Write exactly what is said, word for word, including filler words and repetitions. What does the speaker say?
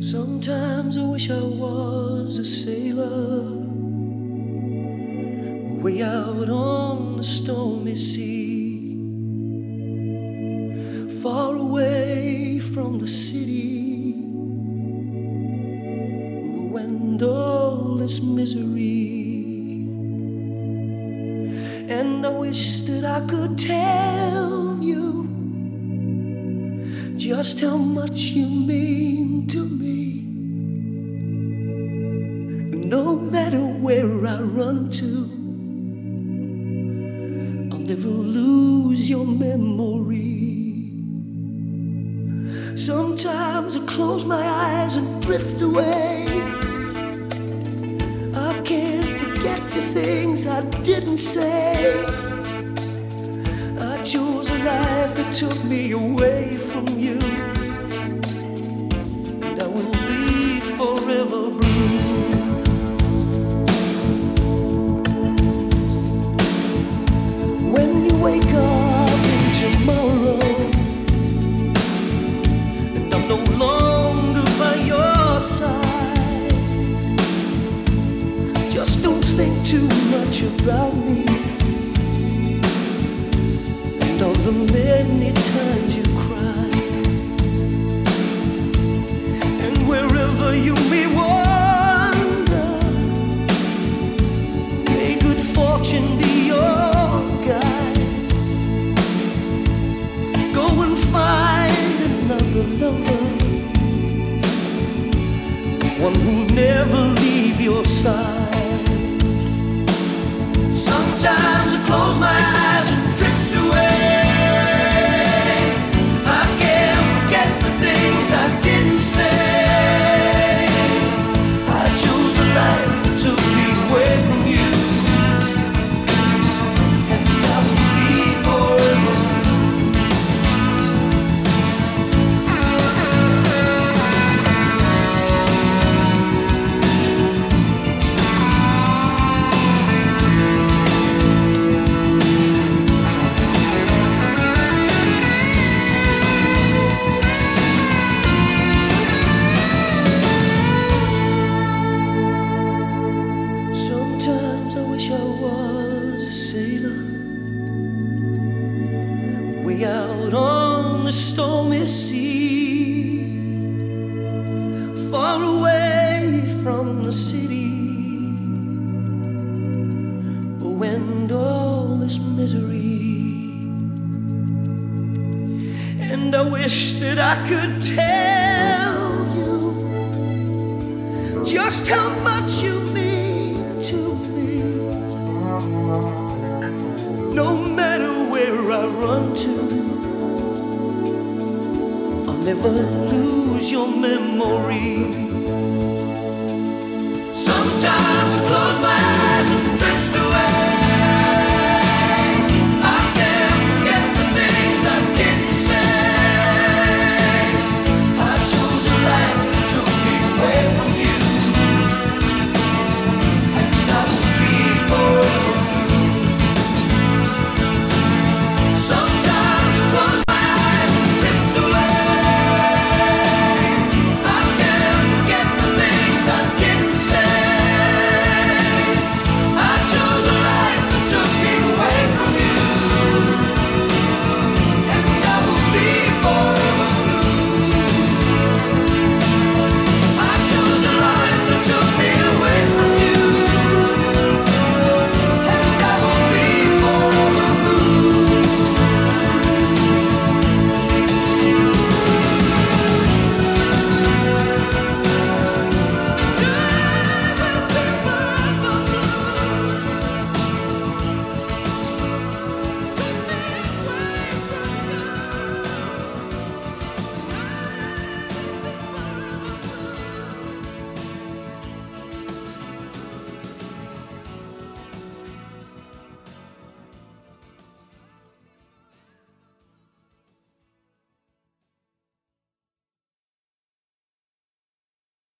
Sometimes I wish I was a sailor, way out on the stormy sea, far away from the city and all this misery. And I wish that I could tell you just how much you mean to me. No matter where I run to, I'll never lose your memory. Sometimes I close my eyes and drift away. I can't forget the things I didn't say. I chose a life that took me away from you, and I will be forever blue. When you wake up in tomorrow and I'm no longer by your side, just don't think too much about me and all the many times you cried. And wherever you may wander, may good fortune be your guide. Go and find another lover, one who'll never leave your side. Sometimes I close my eyes and drift away. I can't forget the things I didn't say. I chose a life that took me away from you, and I will be forever. Sometimes I wish I was a sailor, way out on the stormy sea, far away from the city, oh, and all this misery. And I wish that I could tell you just how much you mean to me. No matter where I run to, I'll never lose your memory. Sometimes I close my